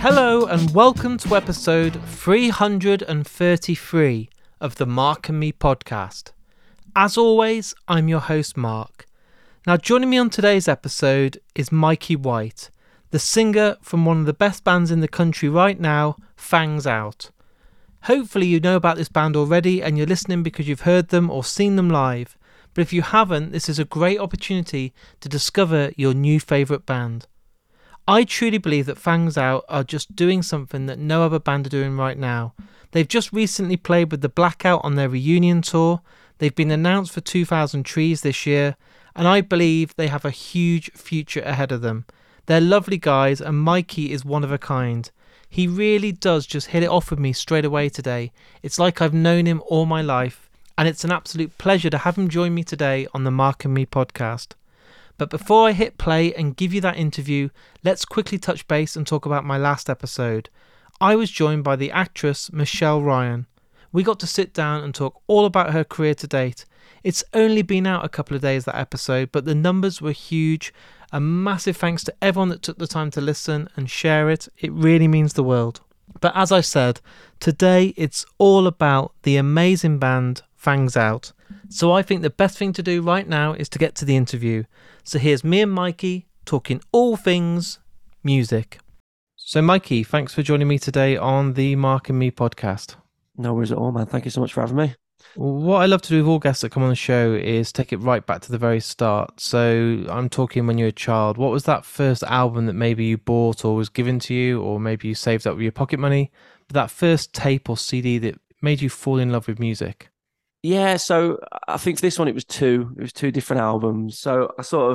Hello and welcome to episode 333 of the Mark and Me podcast. As always, I'm your host Mark. Now joining me on today's episode is Mikey White, the singer from one of the best bands in the country right now, Fangs Out. Hopefully you know about this band already and you're listening because you've heard them or seen them live, but if you haven't, this is a great opportunity to discover your new favourite band. I truly believe that Fangs Out are just doing something that no other band are doing right now. They've just recently played with the Blackout on their reunion tour, they've been announced for 2000 Trees this year, and I believe they have a huge future ahead of them. They're lovely guys and Mikey is one of a kind. He really does just hit it off with me straight away today. It's like I've known him all my life, and it's an absolute pleasure to have him join me today on the Mark and Me podcast. But before I hit play and give you that interview, let's quickly touch base and talk about my last episode. I was joined by the actress Michelle Ryan. We got to sit down and talk all about her career to date. It's only been out a couple of days, that episode, but the numbers were huge. A massive thanks to everyone that took the time to listen and share it. It really means the world. But as I said, today it's all about the amazing band Fangs Out. So I think the best thing to do right now is to get to the interview. So here's me and Mikey talking all things music. So Mikey, thanks for joining me today on the Mark and Me podcast. No worries at all, man. Thank you so much for having me. What I love to do with all guests that come on the show is take it right back to the very start. So I'm talking when you were a child. What was that first album that maybe you bought or was given to you, or maybe you saved up with your pocket money? But that first tape or CD that made you fall in love with music? Yeah, so I think for this one it was two. It was two different albums. So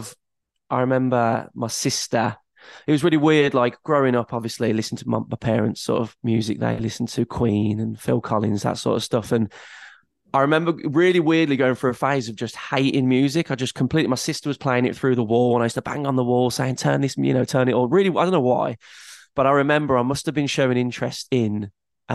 I remember my sister. It was really weird, like growing up, obviously, listening to my parents' sort of music. They listened to Queen and Phil Collins, that sort of stuff. And I remember really weirdly going through a phase of just hating music. My sister was playing it through the wall and I used to bang on the wall saying, turn this, turn it all. Really, I don't know why. But I remember I must have been showing interest in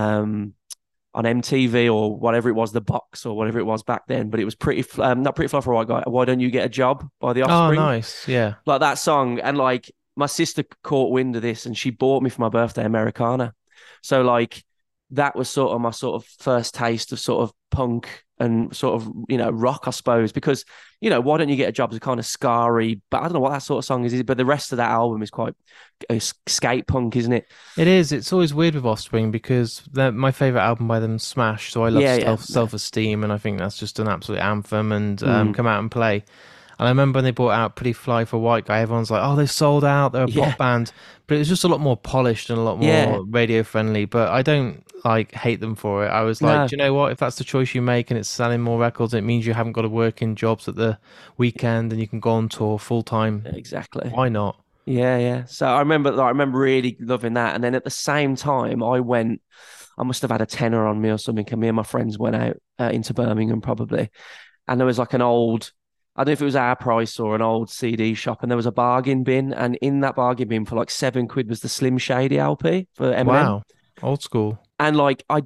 on MTV or whatever it was, The Box or whatever it was back then. But it was not Pretty Fly for a White Guy. Why Don't You Get a Job by The Offspring? Oh, nice. Yeah. Like that song. And like my sister caught wind of this and she bought me for my birthday Americana. So like that was sort of my sort of first taste of sort of punk and sort of, rock, I suppose, because, Why Don't You Get a Job is kind of scarry, but I don't know what that sort of song is, but the rest of that album is quite skate punk, isn't it? It is. It's always weird with Offspring because my favourite album by them, Smash, so I love Self-Esteem, and I think that's just an absolute anthem, and Come Out and Play. And I remember when they brought out Pretty Fly for a White Guy, everyone's like, oh, they've sold out, they're a pop band. But it was just a lot more polished and a lot more radio friendly. But I don't hate them for it. I was like, do you know what? If that's the choice you make and it's selling more records, it means you haven't got to work in jobs at the weekend and you can go on tour full time. Exactly. Why not? Yeah. So I remember really loving that. And then at the same time, I must have had a tenner on me or something. And me and my friends went out into Birmingham probably. And there was like an old, I don't know if it was our price or an old CD shop, and there was a bargain bin, and in that bargain bin for like £7 was the Slim Shady LP for Eminem. Wow, old school. And like I'd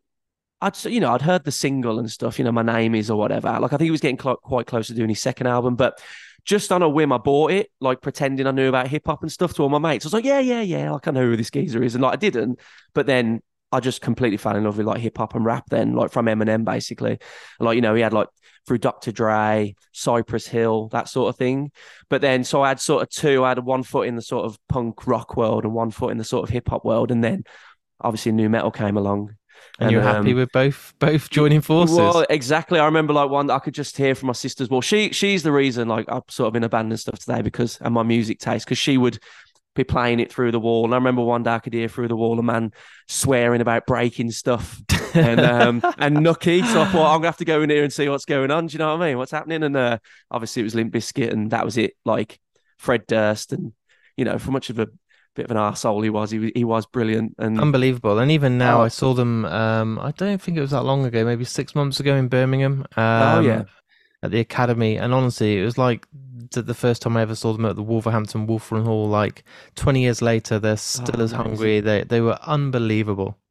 heard the single and stuff, My Name Is or whatever. Like I think he was getting quite close to doing his second album, but just on a whim, I bought it, like pretending I knew about hip hop and stuff to all my mates. I was like, yeah, like I know who this geezer is, and like I didn't, but then I just completely fell in love with like hip hop and rap then, like from Eminem basically. Like, he had like through Dr. Dre, Cypress Hill, that sort of thing. But then, so I had sort of two, I had one foot in the sort of punk rock world and one foot in the sort of hip hop world. And then obviously new metal came along. And you're happy with both joining forces? Well, exactly. I remember like one I could just hear from my sister's. Well, she's the reason like I'm sort of in a band and stuff today and my music taste, because she would be playing it through the wall. And I remember one day I could hear through the wall a man swearing about breaking stuff and Nucky. So I thought I'm gonna have to go in here and see what's going on. Do you know what I mean? What's happening? And obviously it was Limp Bizkit, and that was it. Like Fred Durst, and for much of a bit of an arsehole he was brilliant and unbelievable. And even now, I saw them. I don't think it was that long ago, maybe 6 months ago in Birmingham. At the Academy, and honestly, it was like the first time I ever saw them at the Wolverhampton Wolfram Hall. Like 20 years later, they're still as hungry. They were unbelievable.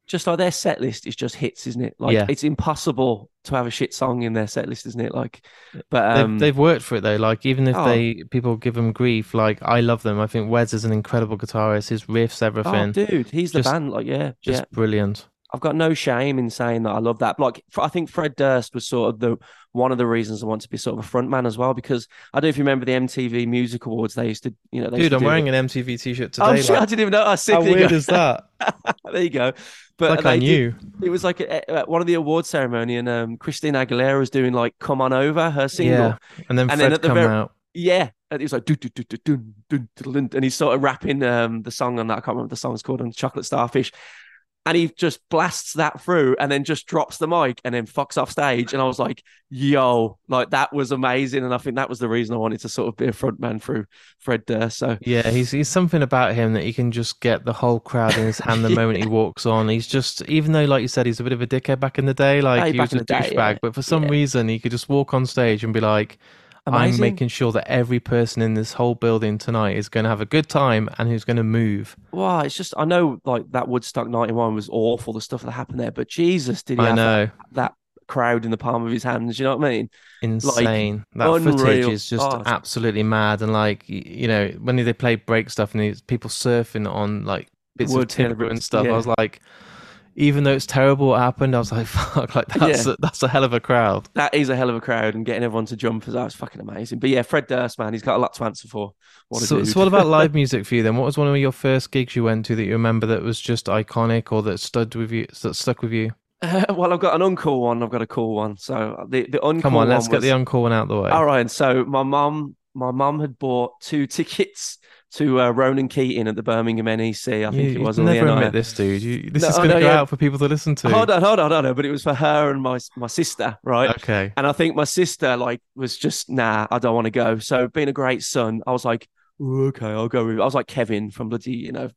just like their set list is just hits, isn't it? Like Yeah. it's impossible to have a shit song in their set list, isn't it? Like, but They've worked for it though. Like even if oh, people give them grief, like I love them. I think Wes is an incredible guitarist. His riffs, oh, everything, dude, he's the just band. Like, yeah, yeah. brilliant. I've got no shame in saying that I love that. Like, I think Fred Durst was sort of the one of the reasons I want to be sort of a front man as well, because I don't know if you remember the MTV Music Awards. They used to, they used Dude, to I'm do wearing it. an MTV t-shirt Oh today. shit! I Like, didn't even know how sick. how There you weird go. is that? There you go. It's But like I they did. knew. It was like one of the award ceremony, and Christina Aguilera was doing like "Come On Over," her Yeah. single, And then and then Fred at the come very out. yeah, and it was like dun, dun, dun, dun, dun, dun, dun, and he's sort of rapping the song on that. I can't remember what the song's called on Chocolate Starfish, and he just blasts that through and then just drops the mic and then fucks off stage. And I was like, yo, like that was amazing. And I think that was the reason I wanted to sort of be a front man through Fred Durst. So Yeah, he's something about him that he can just get the whole crowd in his hand the yeah, moment he walks on. He's just, even though, like you said, he's a bit of a dickhead back in the day, like hey, he back was in a the day, yeah, douchebag, but for some yeah, reason he could just walk on stage and be like, I'm amazing. making sure that every person in this whole building tonight is going to have a good time and who's going to move. Wow, it's just I know like that Woodstock 91 was awful, the stuff that happened there, but Jesus, did he I have know. that crowd in the palm of his hands? You know what I mean? Like Insane. That footage unreal. is just Oh, absolutely mad. And like, when they play break stuff and there's people surfing on like the bits of wood, yeah, timber and stuff, I yeah, was like, even though it's terrible what happened, I was like, fuck, like yeah. that's a hell of a crowd. That is a hell of a crowd, and getting everyone to jump as that was fucking amazing. But yeah, Fred Durst, man, he's got a lot to answer for. What a So dude. what about live music for you then? What was one of your first gigs you went to that you remember that was just iconic or that stuck with you? Well, I've got an uncool one. I've got a cool one. So the Come uncool on, let's one get the was encore one out the way. all right. So my mum had bought 2 tickets to Ronan Keating at the Birmingham NEC. I think it You'd was, or the never admit NI. this, dude. This No, is oh, going no, to go yeah. out for people to listen to. Hold on. But it was for her and my sister, right? Okay. And I think my sister like was just nah, I don't want to go. So being a great son, I was like, "Oh, okay, I'll go with. I was like Kevin from bloody,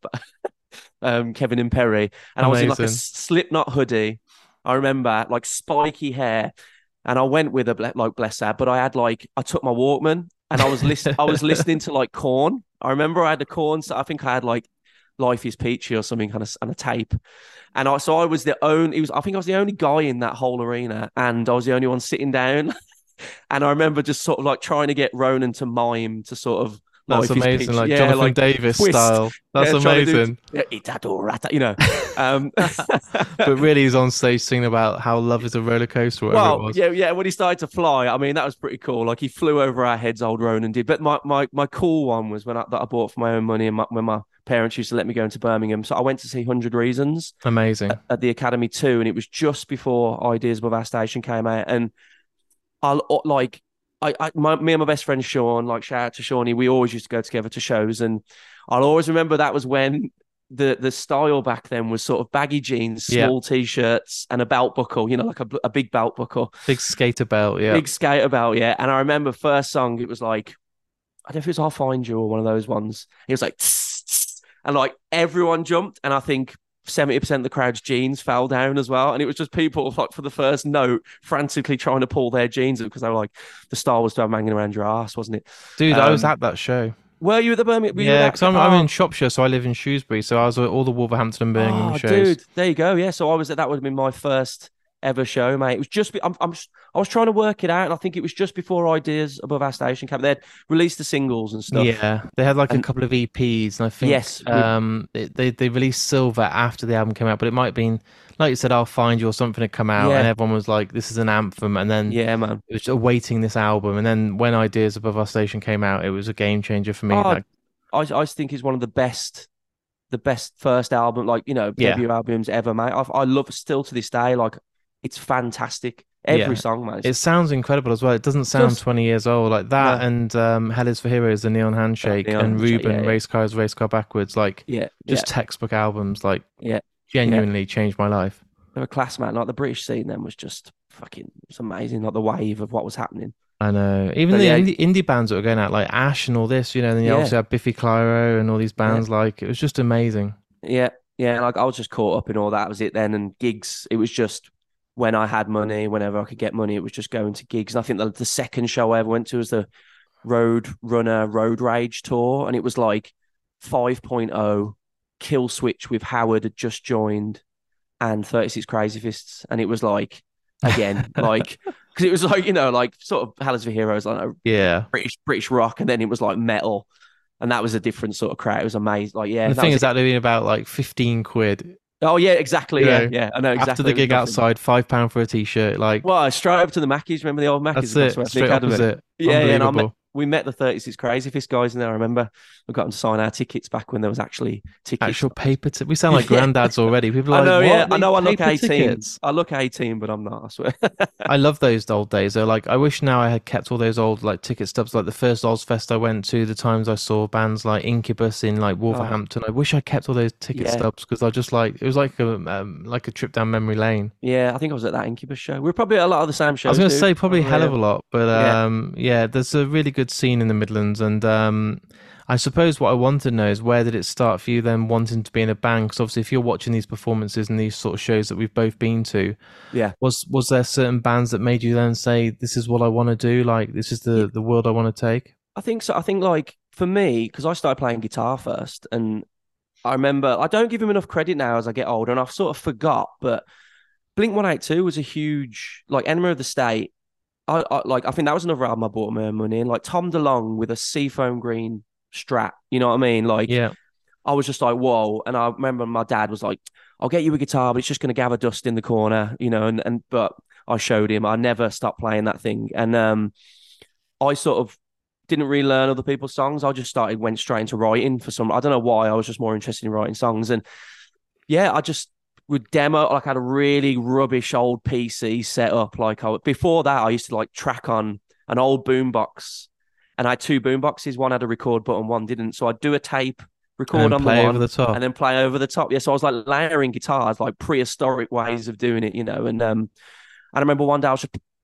Kevin and Perry, and I was in like a Amazing. Slipknot hoodie. I remember like spiky hair, and I went with her like bless her, but I took my Walkman and I was listening to like Corn. I remember I had the Corn, so I think I had like Life is Peachy or something kind of on a tape. And I was the only I think I was the only guy in that whole arena, and I was the only one sitting down. And I remember just sort of like trying to get Ronan to mime to sort of That's Life is amazing. Peachy. Like Yeah, Jonathan like Davis twist. style. That's Yeah, trying to do amazing. yeah, Itadorata, Um But really, he's on stage singing about how love is a roller coaster, or whatever it Well, was. yeah. When he started to fly, I mean, that was pretty cool. Like he flew over our heads, old Ronan did. But my cool one was that I bought for my own money, and when my parents used to let me go into Birmingham. So I went to see 100 Reasons Amazing. at the Academy 2, and it was just before Ideas Above Our Station came out. And I like me and my best friend Sean, like shout out to Shawnee, we always used to go together to shows, and I'll always remember that was when the style back then was sort of baggy jeans, Yeah. small t-shirts, and a belt buckle, like a big belt buckle, Big skater belt. Yeah. big skater belt, yeah. And I remember first song, it was like I don't know if it was I'll Find You or one of those ones. It was like tss, tss, and like everyone jumped, and I think 70% of the crowd's jeans fell down as well. And it was just people like for the first note frantically trying to pull their jeans up because they were like, the style was to have hanging around your ass, wasn't it? Dude, I was Um, at that show. were you at the Birmingham? Were you Yeah, at because that? I'm in Shropshire, so I live in Shrewsbury. So I was at all the Wolverhampton and Birmingham Oh, shows. dude, there you go. Yeah, so I was at that would have been my first ever show, mate. It was just I was trying to work it out, and I think it was just before Ideas Above Our Station came. They'd released the singles and stuff, Yeah, they had like a and couple of EPs, and I think yes, with they released Silver after the album came out, but it might have been like you said, I'll Find You or something had come out, and yeah, everyone was like, "This is an anthem," and then yeah, man. it was just awaiting this album, and then when Ideas Above Our Station came out, it was a game changer for me. Oh, Like, I think it's one of the best first album, like yeah, debut albums ever, mate. I love still to this day, like it's fantastic. Every yeah, song, man. it sounds incredible as well. It doesn't sound Just 20 years old like that, no, and Hell Is for Heroes, the Neon Handshake, Neon and Handshake, Ruben, yeah, Race Car Backwards, like yeah, yeah, just textbook albums, like yeah, yeah. genuinely changed my life. They were class, man. Like the British scene then was just fucking, it's amazing. Like the wave of what was happening. I know. Even But the yeah, indie bands that were going out, like Ash and all this, and then you yeah, obviously have Biffy Clyro and all these yeah, bands. Like, it was just amazing. yeah, yeah. Like I was just caught up in all that. That was it then. And gigs, it was just when I had money, whenever I could get money, it was just going to gigs. And I think the second show I ever went to was the Road Runner Road Rage tour, and it was like 5.0 Kill Switch with Howard had just joined. and 36 Crazy Fists, and it was like again like because it was like like sort of Hellas for Heroes, like Yeah. British rock, and then it was like metal, and that was a different sort of crowd. It was amazing. Like And yeah, the that thing was is it. that they've been about like 15 quid, Oh yeah, exactly. you Yeah, know, yeah, I know after exactly. the It was gig nothing. outside, £5 for a t-shirt. Like, Well, straight up to the Mackies. Remember the old Mackies that's across the it. way from the Straight academy? opposite. Yeah, yeah. And Unbelievable. we met the 36 Crazy Fist guys in there. I remember we got them to sign our tickets back when there was actually tickets. Actual paper we sound like Yeah, granddads already. People I are like, know. Yeah, what? I These know. I look paper 18. tickets? I look 18, but I'm not. I swear. I love those old days. Though, like, I wish now I had kept all those old like ticket stubs. Like the first Ozfest I went to, the times I saw bands like Incubus in like Oh, Wolverhampton. I wish I kept all those ticket yeah, stubs because I just like it was like a trip down memory lane. yeah. I think I was at that Incubus show. We were probably at a lot of the same I was shows, going to dude. say probably a hell of a lot, but Yeah. yeah, there's a really good scene in the Midlands, and I suppose what I want to know is where did it start for you then wanting to be in a band? Because obviously, if you're watching these performances and these sort of shows that we've both been to, Yeah. was there certain bands that made you then say, "This is what I want to do. Like this is Yeah. the world I want to take." I think so. I think like for me, because I started playing guitar first, and I remember I don't give him enough credit now as I get older, and I've sort of forgot. But Blink 182 was a huge like Enema of the State. I think that was another album I bought my own money in. Like Tom DeLonge with a seafoam green Strat. You know what I mean? Like Yeah, I was just like, whoa. And I remember my dad was like, I'll get you a guitar, but it's just going to gather dust in the corner, but I showed him. I never stopped playing that thing. And I sort of didn't really learn other people's songs. I just went straight into writing for some, I don't know why. I was just more interested in writing songs. And yeah, I just would demo, like I had a really rubbish old PC set up. Before that, I used to like track on an old boombox, and I had two boomboxes. One had a record button, one didn't. So I'd do a tape, record and on the play over one, the top. and then play over the top. Yeah, so I was like layering guitars, like prehistoric ways of doing it. And I remember one day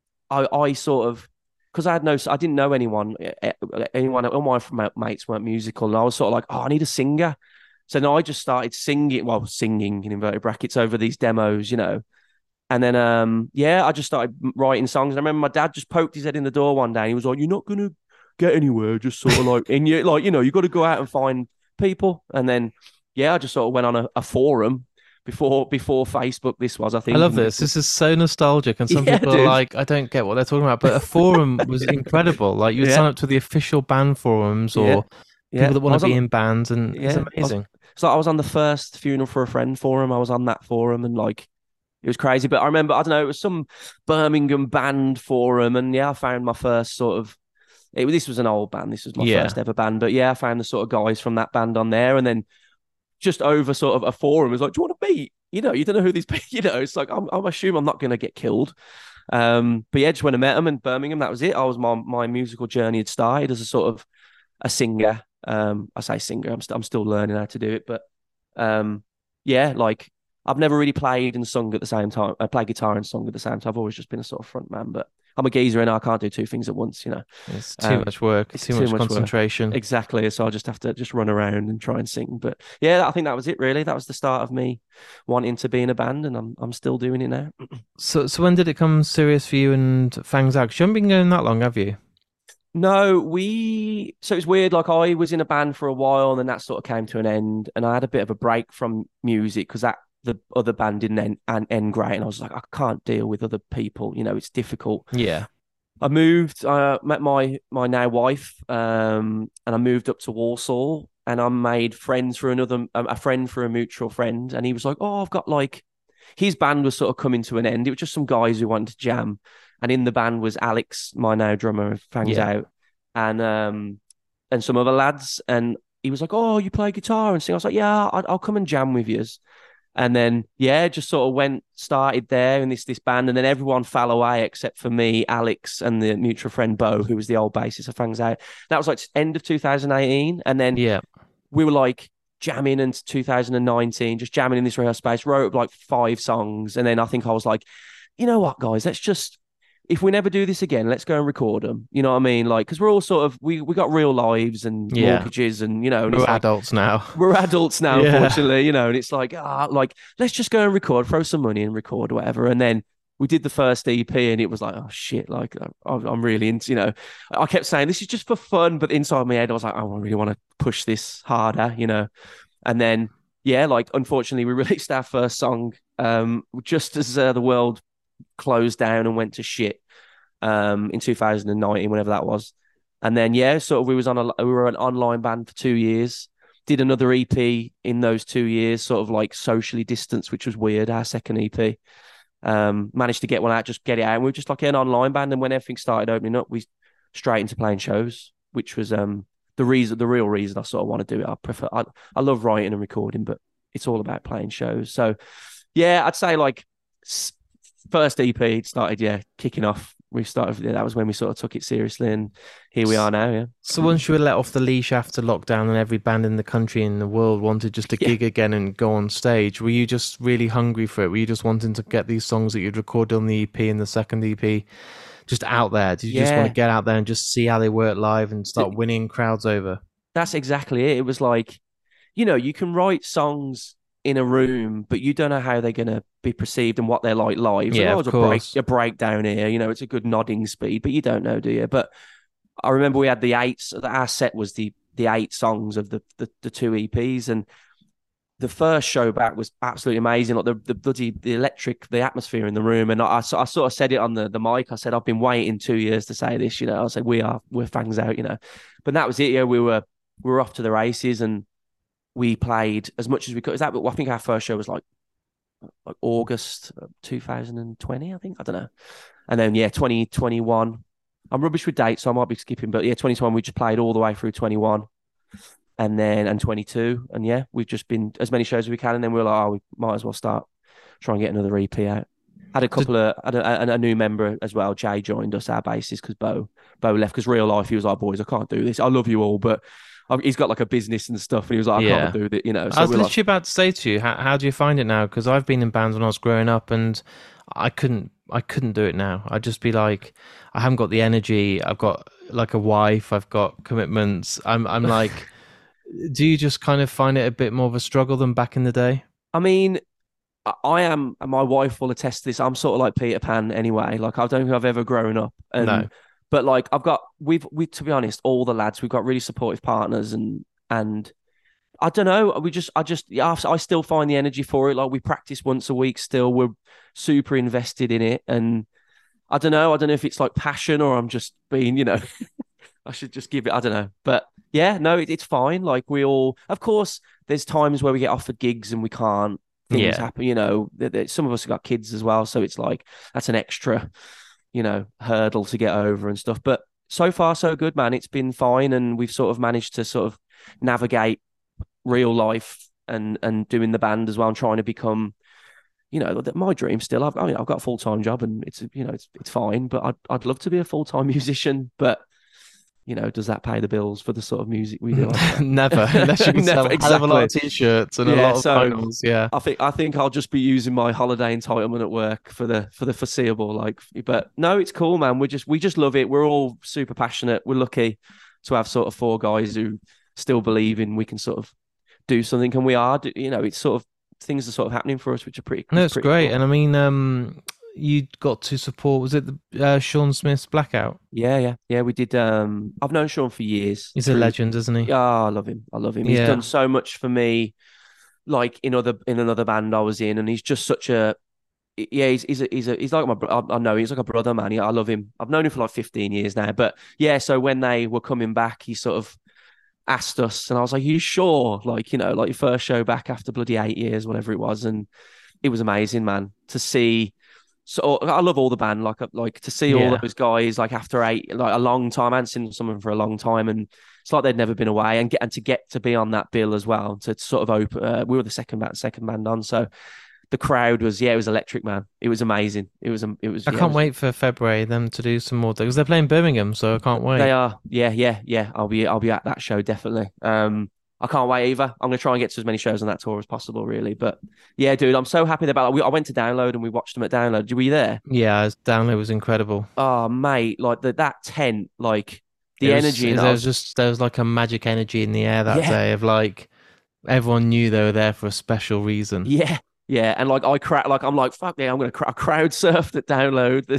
I sort of because I didn't know anyone. All my mates weren't musical, and I was sort of like, oh, I need a singer. So now I just started singing in inverted brackets over these demos. And then yeah, I just started writing songs. And I remember my dad just poked his head in the door one day, and he was like, "You're not gonna get anywhere, just sort of like in you, like you got to go out and find people." And then yeah, I just sort of went on a forum before Facebook. This was, I I think, love and this. This is so nostalgic, and some yeah, people are dude, like, I don't get what they're talking about. But a forum was incredible. Like you would yeah, sign up to the official band forums yeah, or yeah. people that I want to was be on, in bands, and it's yeah, amazing. so I was on the first funeral for a friend forum. I was on that forum, and like it was crazy. But I remember, I don't know, it was some Birmingham band forum, and yeah, I found my first sort of. This was an old band. This was my Yeah, first ever band, but yeah, I found the sort of guys from that band on there, and then just over sort of a forum, it was like, "Do you want to meet?" You don't know who these people. It's like I'm assuming I'm not going to get killed. But yeah, just when I met them in Birmingham, that was it. I was my musical journey had started as a sort of a singer. I say singer. I'm still learning how to do it, but yeah, like I've never really played and sung at the same time. I play guitar and sung at the same time. I've always just been a sort of front man, but I'm a geezer and I can't do two things at once. it's too Um, much work, it's too too much much work. concentration. Exactly. So I just have to just run around and try and sing. But yeah, I think that was it really. That was the start of me wanting to be in a band, and I'm still doing it now. So when did it come serious for you and Fangs Out? 'Cause you haven't been going that long, have you? No, so it's weird. Like I was in a band for a while, and then that sort of came to an end, and I had a bit of a break from music because that the other band didn't end great, and I was like, I can't deal with other people. It's difficult. Yeah, I moved, met my now wife, and I moved up to Warsaw, and I made friends for a friend for a mutual friend, and he was like, "Oh, I've got like," his band was sort of coming to an end. It was just some guys who wanted to jam, and in the band was Alex, my now drummer of Fangs yeah. Out, and some other lads, and he was like, "Oh, you play guitar and sing?" I was like, "Yeah, I'll come and jam with you." And then yeah, just sort of started there in this band, and then everyone fell away except for me, Alex, and the mutual friend Bo, who was the old bassist of Fangs Out. That was like end of 2018, and then Yeah. we were like jamming into 2019, just jamming in this rehearsal space. Wrote like 5 songs, and then I think I was like, you know what, guys, let's just if we never do this again, let's go and record them. You know what I mean? Like, because we're all sort of we got real lives and Yeah. mortgages, and and We're it's like adults now. we're adults now, Yeah. unfortunately, and it's like let's just go and record, throw some money and record whatever. And then we did the first EP, and it was like, oh shit, like I'm really into. I kept saying this is just for fun, but inside my head, I was like, oh, I really want to push this harder. And then yeah, like unfortunately, we released our first song just as the world closed down and went to shit in 2019, whenever that was. And then yeah, sort of we were an online band for 2 years. Did another EP in those 2 years, sort of like socially distanced, which was weird. Our second EP, managed to get one out, just get it out. And we were just like an online band. And when everything started opening up, we straight into playing shows, which was the real reason I sort of want to do it. I love writing and recording, but it's all about playing shows. So yeah, I'd say like first EP started, yeah, kicking off. We started, that was when we sort of took it seriously, and here we are now, yeah. So once you were let off the leash after lockdown and every band in the country and the world wanted just to gig again and go on stage, were you just really hungry for it? Were you just wanting to get these songs that you'd recorded on the EP and the second EP just out there? Did you just want to get out there and just see how they work live and start winning crowds over? That's exactly it. It was like, you can write songs in a room, but you don't know how they're going to be perceived and what they're like live. Yeah, of course. A breakdown here, it's a good nodding speed, but you don't know, do you? But I remember we had the eights. Our set was the 8 songs of the 2 EPs, and the first show back was absolutely amazing. Like the electric, the atmosphere in the room. And I sort of said it on the mic. I said, I've been waiting 2 years to say this. I said we're fangs out. But that was it. Yeah, we were off to the races, and we played as much as we could. I think our first show was like August 2020, I think. I don't know. And then, yeah, 2021. I'm rubbish with dates, so I might be skipping. But, yeah, 2021, we just played all the way through 21 and 22. And, yeah, we've just been as many shows as we can. And then we were like, we might as well start trying to get another EP out. Had a new member as well. Jay joined us, our bassist, because Bo left. Because real life, he was like, boys, I can't do this. I love you all, but he's got like a business and stuff, and he was like, I can't do it, So I was literally about to say to you, how do you find it now? Because I've been in bands when I was growing up, and I couldn't do it now. I'd just be like, I haven't got the energy. I've got like a wife. I've got commitments. I'm like, do you just kind of find it a bit more of a struggle than back in the day? I mean, I am, and my wife will attest to this. I'm sort of like Peter Pan anyway. Like, I don't think I've ever grown up. No. But like we to be honest, all the lads, we've got really supportive partners, and I don't know, I still find the energy for it. Like, we practice once a week still. We're super invested in it, and I don't know if it's like passion or I'm just being, I should just give it, I don't know. But yeah, no, it's fine. Like, we all, of course, there's times where we get offered gigs and we can't. Things happen, some of us have got kids as well, so it's like that's an extra hurdle to get over and stuff. But so far, so good, man. It's been fine. And we've sort of managed to sort of navigate real life and doing the band as well, and trying to become, my dream still. I've got a full-time job, and it's fine, but I'd love to be a full-time musician. But, does that pay the bills for the sort of music we do? Never, unless you can sell a hell of a lot of t-shirts and a lot of vinyls. Yeah, I think I'll just be using my holiday entitlement at work for the foreseeable. Like, but no, it's cool, man. We just love it. We're all super passionate. We're lucky to have sort of 4 guys who still believe in we can sort of do something, and we are. It's sort of things are sort of happening for us, which are pretty. No, it's great, cool. And I mean, you got to support, was it the Sean Smith's Blackout? Yeah, we did. I've known Sean for years. He's a legend, isn't he? Yeah, I love him. He's done so much for me, like in another band I was in, and he's just such a, he's like I know he's like a brother, man. I love him. I've known him for like 15 years now, but yeah, so when they were coming back, he sort of asked us, and I was like, you sure? Like, like your first show back after bloody 8 years, whatever it was. And it was amazing, man, to see. So I love all the band, like to see all those guys, like after a long time. I hadn't seen someone for a long time, and it's like they'd never been away, and to get to be on that bill as well, to sort of open. We were the second band on, so the crowd was it was electric, man. It was amazing. It was. I can't wait for February them to do some more, because they're playing Birmingham, so I can't wait. They are, yeah. I'll be at that show definitely. I can't wait either. I'm going to try and get to as many shows on that tour as possible, really. But yeah, dude, I'm so happy about it. I went to Download and we watched them at Download. Were you there? Yeah, Download was incredible. Oh, mate, like that tent, like the energy. There was like a magic energy in the air that day of like everyone knew they were there for a special reason. Yeah. And like I'm like, fuck yeah, I'm going to crowd surf at Download.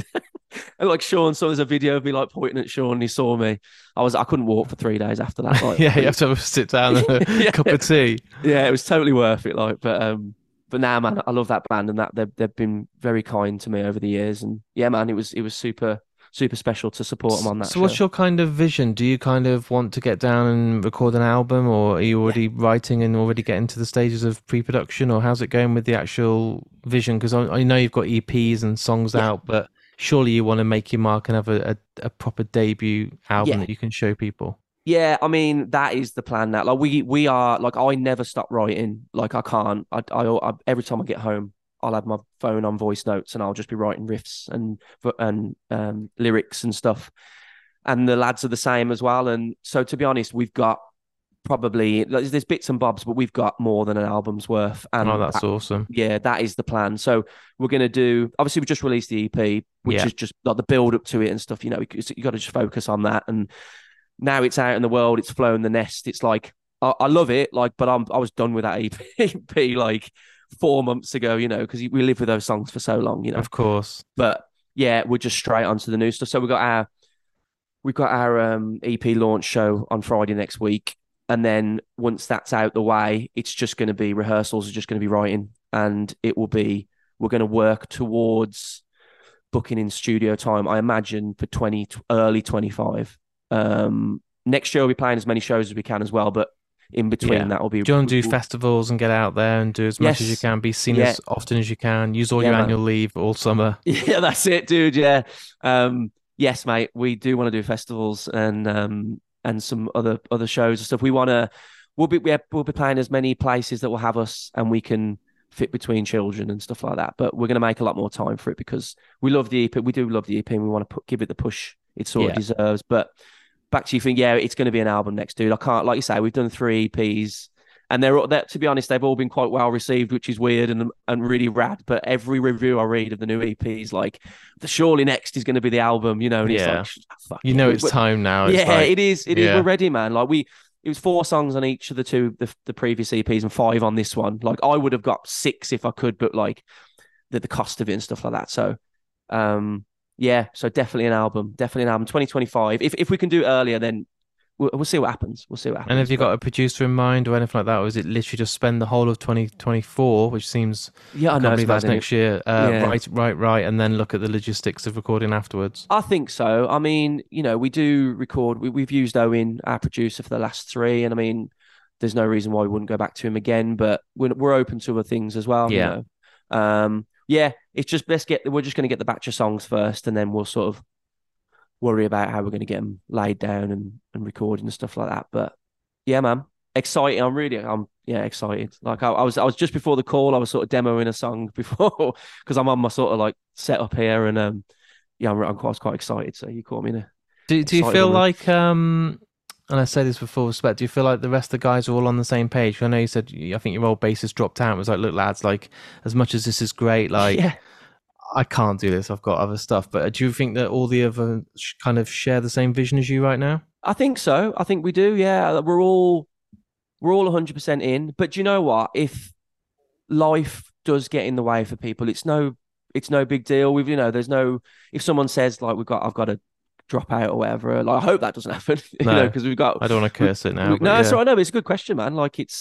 And like Sean saw, there's a video of me like pointing at Sean and he saw me. I couldn't walk for 3 days after that. Like, Yeah, you have to sit down and a yeah, cup of tea. yeah, it was totally worth it. Like, but now, man, I love that band and that they've been very kind to me over the years. And yeah, man, it was super super special to support them on that So what's show. your kind of vision? Do you kind of want to get down and record an album, or are you Yeah, already writing and already getting to the stages of pre-production, or how's it going with the actual vision? Because I know you've got EPs and songs yeah, out, but surely you want to make your mark and have a proper debut album yeah. that you can show people. Yeah, I mean that is the plan now. Like we are like I never stop writing. Like I can't. I every time I get home, I'll have my phone on voice notes and I'll just be writing riffs and lyrics and stuff. And the lads are the same as well. And so to be honest, we've got probably there's bits and bobs, but we've got more than an album's worth. Oh, And that's awesome. yeah, that is the plan. So we're gonna do. Obviously, we just released the EP, which Yeah. is just like the build up to it and stuff. You know, you got to just focus on that and now it's out in the world, it's flown the nest. It's like I love it, like, but I was done with that EP like 4 months ago, you know, because we lived with those songs for so long, you know. Of course. But yeah, we're just straight onto the new stuff. So we got our EP launch show on Friday next week, and then once that's out the way, it's just going to be rehearsals, are just going to be writing, and we're going to work towards booking in studio time. I imagine for early 25. Next year we'll be playing as many shows as we can as well, but in between Yeah. that will be Do you want to do festivals and get out there and do as much as you yes, can, be seen yeah, as often as you can, use all yeah, your man, annual leave all summer? yeah, that's it, dude. Yeah, yes, mate, we do want to do festivals and some other shows and stuff. We'll be playing as many places that will have us and we can fit between children and stuff like that. But we're going to make a lot more time for it because we love the EP. We do love the EP and we want to give it the push it sort of Yeah. deserves. But back to you think, yeah, it's going to be an album next, dude. I can't, like you say, we've done 3 EPs, and they're to be honest, they've all been quite well received, which is weird and really rad. But every review I read of the new EP is like, the surely next is going to be the album, you know, and it's like, Yeah. fuck You it. know it's time now. It's Yeah, like, it is. It is. We're yeah. ready, man. Like it was 4 songs on each of the previous EPs and 5 on this one. Like I would have got 6 if I could, but like the cost of it and stuff like that. So, yeah, so definitely an album, 2025. If we can do it earlier, then we'll see what happens. We'll see what And have happens. you But got a producer in mind or anything like that? Or is it literally just spend the whole of 2024, which seems, yeah, I I know can't it's believe that's mad, innit? next year, Yeah, right, and then look at the logistics of recording afterwards? I think so. I mean, you know, we do record. We've used Owen, our producer, for the last 3, and I mean, there's no reason why we wouldn't go back to him again. But we're open to other things as well. You Yeah. know, yeah. It's just we're just going to get the batch of songs first, and then we'll sort of worry about how we're going to get them laid down and recorded and stuff like that. But yeah, man, excited. I'm yeah excited. Like I was just before the call. I was sort of demoing a song before because I'm on my sort of like setup here, and yeah, I was quite excited. So you caught me in a Do you excited feel moment. like, and I say this with full respect, do you feel like the rest of the guys are all on the same page? I know you said, I think your old bassist dropped out. It was like, look, lads, like, as much as this is great, like, Yeah, I can't do this. I've got other stuff. But do you think that all the other kind of share the same vision as you right now? I think so. I think we do. Yeah, we're all 100% in. But do you know what? If life does get in the way for people, it's no big deal. There's no if someone says like I've got to drop out or whatever. Like I hope that doesn't happen. No, Because we've got I don't want to we, curse it now, but no, it's yeah. all right. No, but it's a good question, man. Like it's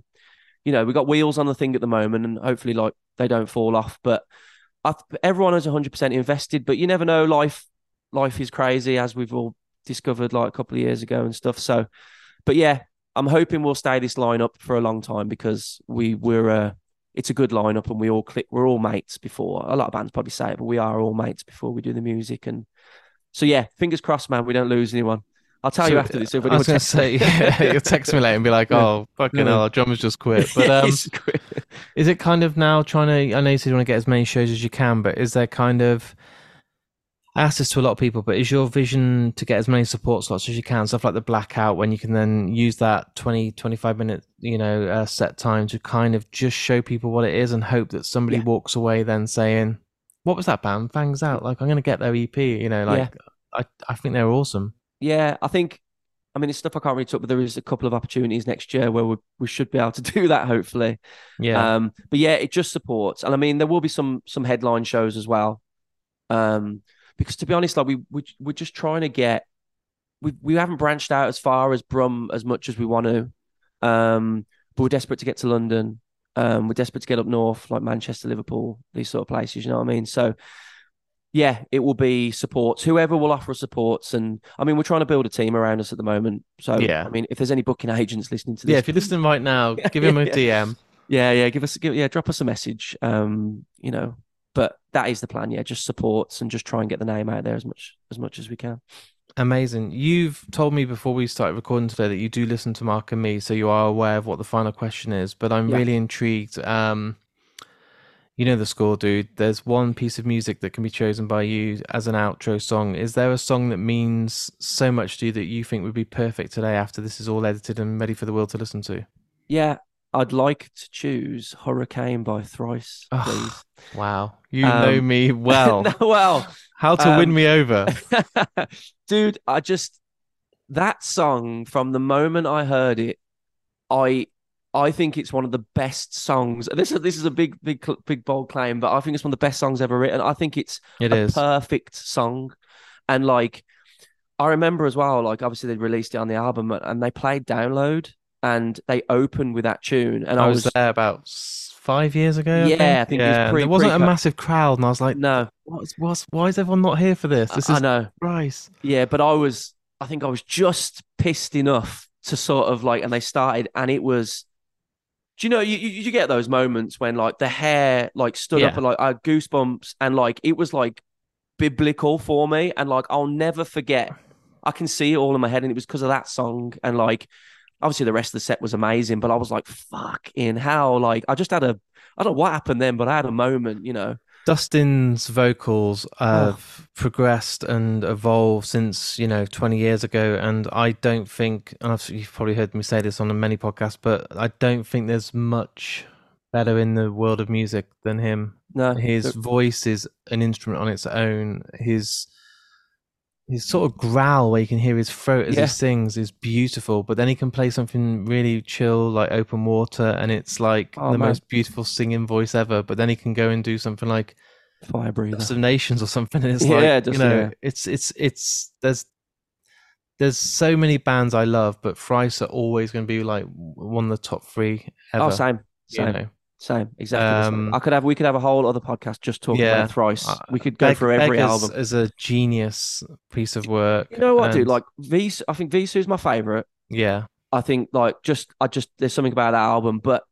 we've got wheels on the thing at the moment, and hopefully like they don't fall off. But everyone is 100% invested. But you never know. Life is crazy, as we've all discovered like a couple of years ago and stuff. So, but yeah, I'm hoping we'll stay this lineup for a long time because it's a good lineup and we all click. We're all mates before. A lot of bands probably say it, but we are all mates before we do the music. And so, yeah, fingers crossed, man. We don't lose anyone. I'll tell you So after this. If I was going to say, yeah, you'll text me later and be like, Yeah. "Oh, fucking Yeah. hell, our drummer's just quit." But Yeah, it's great. is it kind of now trying to? I know you said you want to get as many shows as you can, but is there kind of? I ask this to a lot of people, but is your vision to get as many support slots as you can, stuff like the blackout, when you can then use that 20, 25 minute, set time to kind of just show people what it is and hope that somebody Yeah. walks away then saying, "What was that band? Fangs Out. Like, I'm going to get their EP." Yeah. I think they're awesome. Yeah, I mean, it's stuff I can't really talk, but there is a couple of opportunities next year where we should be able to do that, hopefully. Yeah. But yeah, it just supports. And I mean, there will be some headline shows as well. because to be honest, like we're just trying to get we haven't branched out as far as Brum as much as we want to. But we're desperate to get to London. We're desperate to get up north, like Manchester, Liverpool, these sort of places. You know what I mean? So yeah, it will be supports. Whoever will offer us supports, and I mean, we're trying to build a team around us at the moment. So Yeah. I mean, if there's any booking agents listening to this, Yeah, if you're listening right now, give him a DM. Yeah, drop us a message. But that is the plan. Yeah, just supports and just try and get the name out there as much as we can. Amazing. You've told me before we started recording today that you do listen to Mark and Me, so you are aware of what the final question is. But I'm really intrigued. You know the score, dude. There's one piece of music that can be chosen by you as an outro song. Is there a song that means so much to you that you think would be perfect today after this is all edited and ready for the world to listen to? Yeah, I'd like to choose Hurricane by Thrice, please. Oh, wow. You know me well. Well, how to win me over. Dude, that song, from the moment I heard it, I think it's one of the best songs. This is a big bold claim, but I think it's one of the best songs ever written. I think it's a perfect song. And like, I remember as well, like obviously they released it on the album and they played Download and they opened with that tune. And I was there about 5 years ago. Yeah, I think it was there wasn't a massive crowd, and I was like, no, why is everyone not here for this? I know. Christ. Yeah, but I think I was just pissed enough to sort of like, and they started, and it was. Do you know, you get those moments when like the hair like stood up and like I had goosebumps, and like it was like biblical for me, and like I'll never forget. I can see it all in my head, and it was because of that song. And like obviously the rest of the set was amazing, but I was like, fucking hell, like I don't know what happened then, but I had a moment, you know. Dustin's vocals have progressed and evolved since 20 years ago, and I don't think, and you've probably heard me say this on many podcasts, but I don't think there's much better in the world of music than him. No, his voice is an instrument on its own. His sort of growl where you can hear his throat as he sings is beautiful, but then he can play something really chill like Open Water, and it's like most beautiful singing voice ever. But then he can go and do something like Fire Breather, Dust of Nations or something, and it's there's so many bands I love, but Thrice are always going to be like one of the top 3 ever. Oh, same. Same, exactly. We could have a whole other podcast just talking about Thrice. We could go through every album. As a genius piece of work. You know what, dude? Like I think Visu is my favorite. Yeah. I think like there's something about that album, but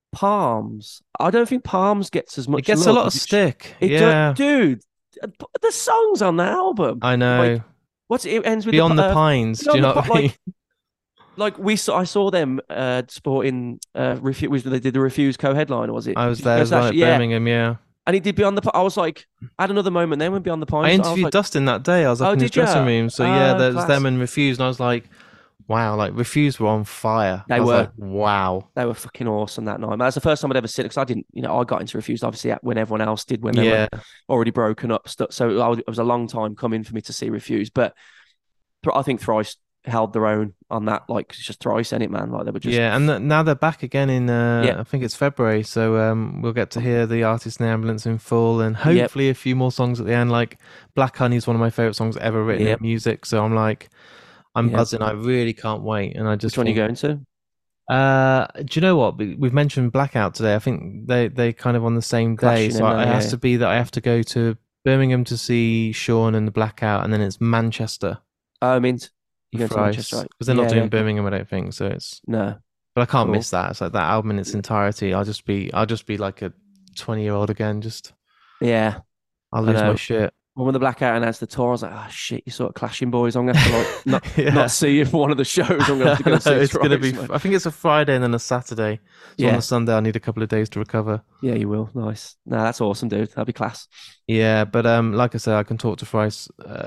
Palms, I don't think Palms gets as much. It gets a lot of stick. Dude, the songs on the album. I know. Like, it ends with Beyond the Pines. Do you know what I mean? Like I saw them sporting Refuse. They did the Refuse co-headliner, was it? I was there as well at Birmingham, yeah. And he did Beyond the. I was like, I had another moment then when Beyond the Pines. I interviewed Dustin that day. I was up in his dressing room, so there's them and Refuse, and I was like, wow, like Refuse were on fire. They were. Like, wow, they were fucking awesome that night. That's the first time I'd ever seen it, because I didn't, I got into Refused obviously when everyone else did, when they were already broken up. So it was a long time coming for me to see Refused, but I think Thrice held their own on that. Like, it's just Thrice, ain't it, man? Like, they were just and now they're back again in I think it's February, so we'll get to hear the Artist in the Ambulance in full, and hopefully a few more songs at the end. Like Black Honey is one of my favorite songs ever written in music, so I'm buzzing. I really can't wait. And I just Which one are you going to? Do you know what? We've mentioned Blackout today. I think they kind of on the same day, so it has to be that I have to go to Birmingham to see Sean and the Blackout, and then it's Manchester. Oh, I mean, you go to Manchester, right? Because they're not doing Birmingham, I don't think. So it's no, but I can't miss that. It's like that album in its entirety. I'll just be like a 20-year-old again. Just I'll lose my shit. When the Blackout announced the tour, I was like, "Oh shit, you sort of clashing, boys. I'm gonna have to not see you for one of the shows. I'm gonna have to go see." It's gonna be. I think it's a Friday and then a Saturday. So on a Sunday, I need a couple of days to recover. Yeah, you will. Nice. No, that's awesome, dude. That'd be class. Yeah, but like I said, I can talk to Thrice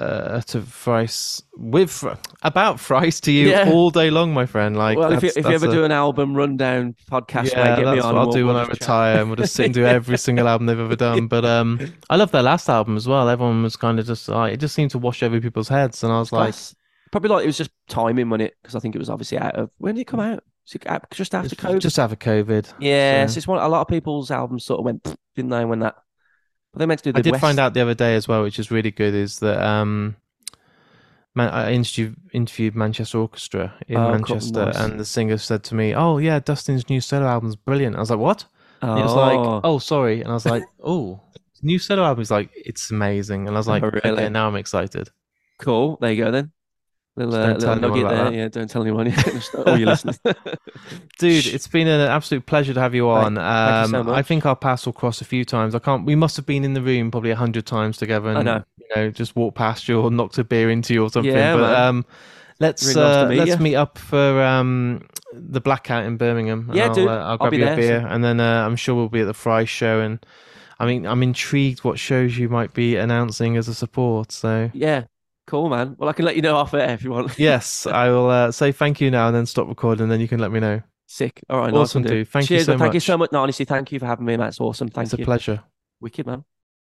about Thrice to you all day long, my friend. Like, well, if you ever do an album rundown podcast, mate, get me on. What I'll do when I retire, and we'll just sit and do every single album they've ever done. But I love their last album as well. Everyone was kind of just like, it just seemed to wash over people's heads, and I was like, probably like it was just timing, wasn't it? Because I think it was obviously out of, when did it come out? Just after COVID. Just after COVID. Yeah, so it's a lot of people's albums sort of went, didn't they? When that. But they're meant to do I the did West. find out the other day as well, which is really good, is that I interviewed Manchester Orchestra in Manchester, nice. and the singer said to me, "Oh yeah, Dustin's new solo album's brilliant." I was like, "What?" And he was like, "Oh, sorry," and I was like, "Oh, new solo album." He's like, "It's amazing," and I was like, really? "Okay, now I'm excited." Cool. There you go then. Little nugget there. That. Yeah, don't tell anyone. Oh, you're listening. Dude, it's been an absolute pleasure to have you on. Thank you so much. I think our paths will cross a few times. We must have been in the room probably 100 times together, and I know. Just walk past you or knocked a beer into you or something. Yeah, but man. let's really nice meet up for the Blackout in Birmingham. Yeah, dude. I'll grab you a beer, and then I'm sure we'll be at the Fry show. And I mean, I'm intrigued what shows you might be announcing as a support. So yeah. Cool, man. Well, I can let you know off air if you want. Yes, I will say thank you now and then stop recording, and then you can let me know. Sick. All right. Awesome, nice dude. Thank you so much. Thank you so much. No, honestly, thank you for having me, man. It's awesome. Thank you. It's a pleasure. Wicked, man.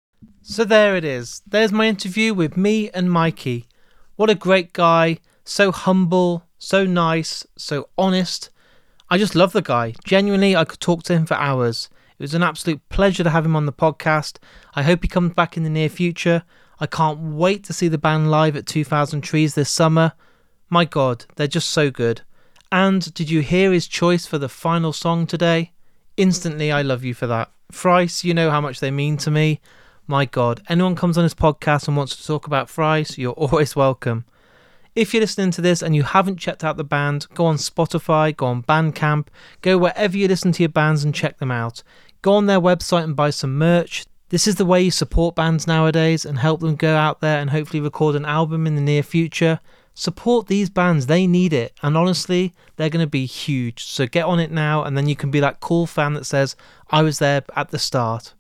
So there it is. There's my interview with me and Mikey. What a great guy. So humble, so nice, so honest. I just love the guy. Genuinely, I could talk to him for hours. It was an absolute pleasure to have him on the podcast. I hope he comes back in the near future. I can't wait to see the band live at 2000 Trees this summer. My God, they're just so good. And did you hear his choice for the final song today? Instantly, I love you for that. Thrice, you know how much they mean to me. My God, anyone comes on this podcast and wants to talk about Thrice, you're always welcome. If you're listening to this and you haven't checked out the band, go on Spotify, go on Bandcamp, go wherever you listen to your bands and check them out. Go on their website and buy some merch. This is the way you support bands nowadays and help them go out there and hopefully record an album in the near future. Support these bands, they need it, and honestly, they're going to be huge. So get on it now, and then you can be that cool fan that says, I was there at the start.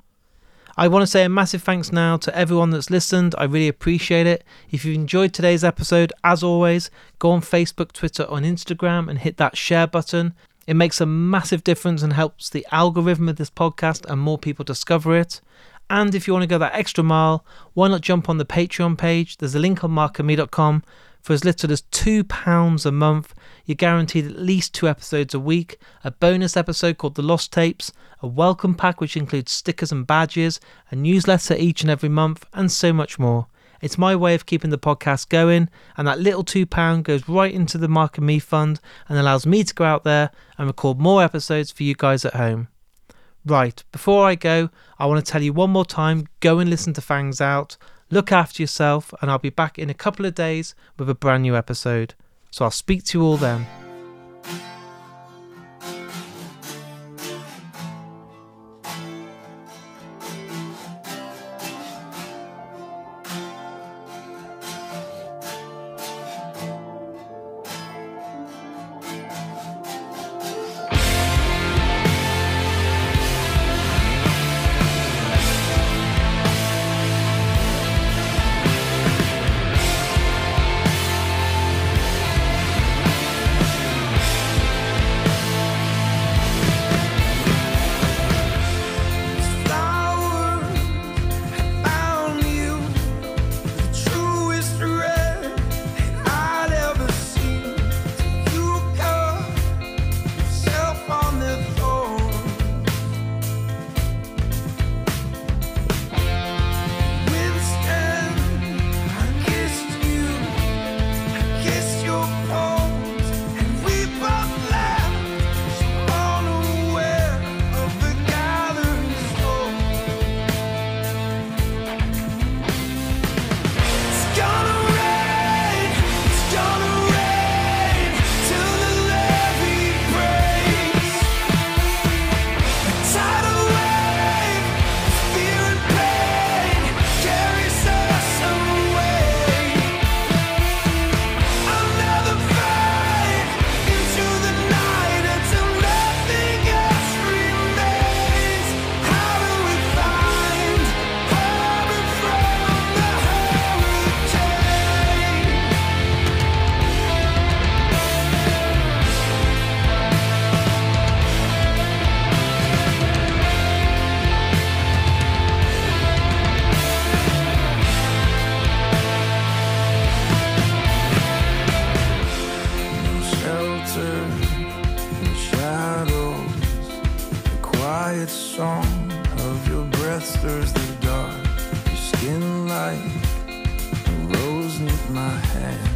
I want to say a massive thanks now to everyone that's listened. I really appreciate it. If you enjoyed today's episode, as always, go on Facebook, Twitter, and Instagram and hit that share button. It makes a massive difference and helps the algorithm of this podcast and more people discover it. And if you want to go that extra mile, why not jump on the Patreon page? There's a link on markandme.com. For as little as £2 a month, you're guaranteed at least 2 episodes a week, a bonus episode called The Lost Tapes, a welcome pack which includes stickers and badges, a newsletter each and every month, and so much more. It's my way of keeping the podcast going, and that little £2 goes right into the Mark and Me fund and allows me to go out there and record more episodes for you guys at home. Right, before I go, I want to tell you one more time, go and listen to Fangs Out, look after yourself, and I'll be back in a couple of days with a brand new episode. So I'll speak to you all then. Song of your breath stirs the dark. skin like a rose neath my hand.